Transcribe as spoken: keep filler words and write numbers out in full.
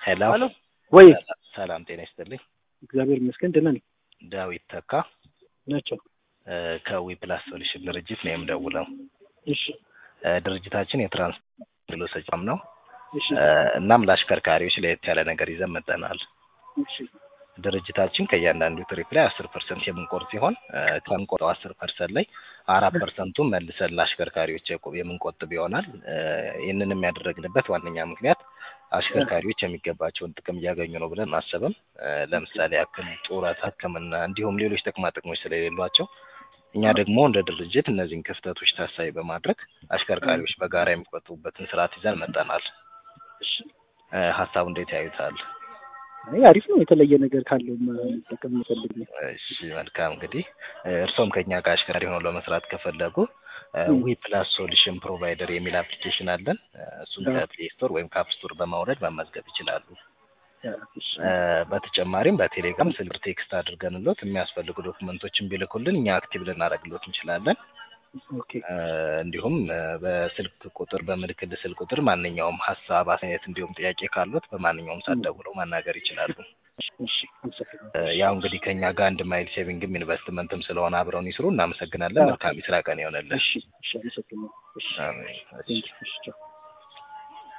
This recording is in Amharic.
ሄሎ አሎ ወይ ሰላም ጤና ይስጥልኝ። እግዚአብሔር ይመስገን ደህና ነኝ። ዳዊት ተካ ናቸው። ከዊ ፕላስ ሶሉሽን ድርጅት ነው የምደውለው። እሺ ድርጅታችን የትራንስፖርት ሎሰጫም ነው። እሺ እናም ለአሽከርካሪዎች ለየት ያለ ነገር ይዘን መጥተናል። እሺ ድርጅታችን ከእያንዳንዱ ትሪፕ ላይ አስር ፐርሰንት የምንቆርጥ ሲሆን ከምንቆርጠው አስር ፐርሰንት ላይ አራት ፐርሰንቱን መልሰን ለአሽከርካሪዎች የምንቆጥብ ይሆናል። ይህንንም ያደረግንበት ዋነኛ ምክንያት አሽከርካሪዎች የሚገባቸውን ጥቅም እያገኙ ነው ብለን አናስብም። ለምሳሌ ያክል ጡረታ፣ ሕክምና እንዲሁም ሌሎች ጥቅማ ጥቅሞች ስለሌሏቸው እኛ ደግሞ እንደ ድርጅት እነዚህን ክፍተቶች ታሳቢ በማድረግ አሽከርካሪዎች በጋራ የሚቆጥቡበትን ስርዓት ይዘን መጥተናል። እሺ ሀሳቡ እንዴት ያዩታል? አይ አሪፍ ነው። የተለየ ነገር ካለው መጠቀም እንፈልግ ነው። እሺ መልካም። እንግዲህ እርሶም ከኛ ጋር አሽከርካሪ ሆነው ለመስራት ከፈለጉ ዊ ፕላስ ሶሉሽን ፕሮቫይደር የሚል አፕሊኬሽን አለን። እሱን ከፕሌይ ስቶር ወይም ከአፕ ስቶር በማውረድ መመዝገብ ይችላሉ። በተጨማሪም በቴሌግራም ስልክ ቴክስት አድርገንሎት የሚያስፈልጉ ዶክመንቶችን ቢልኩልን እኛ አክቲቭ ልናደርግሎት እንችላለን። ኦኬ እንዲሁም በስልክ ቁጥር በምልክት ስልክ ቁጥር ማንኛውም ሀሳብ አስተያየት እንዲሁም ጥያቄ ካሉት በማንኛውም ሰዓት ደውለው ማናገር ይችላሉ። እሺ ያው እንግዲህ ከኛ ጋር አንድ ማይል ሴቪንግም ኢንቨስትመንትም ስለሆነ አብረውን ይስሩ። እናመሰግናለን። መልካም የስራ ቀን ይሆነልን። እሺ እሺ አመሰግናለሁ። እሺ አሜን። እሺ